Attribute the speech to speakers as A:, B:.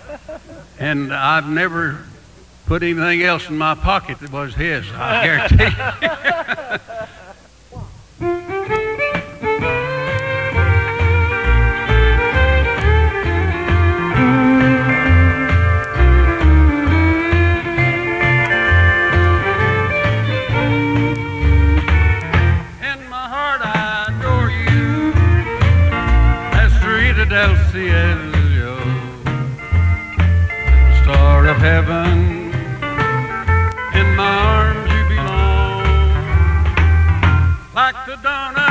A: And I've never put anything else in my pocket that was his, I guarantee. In my heart I adore you, Estrella del Cielo, star of heaven. In my arms you belong, like the dawn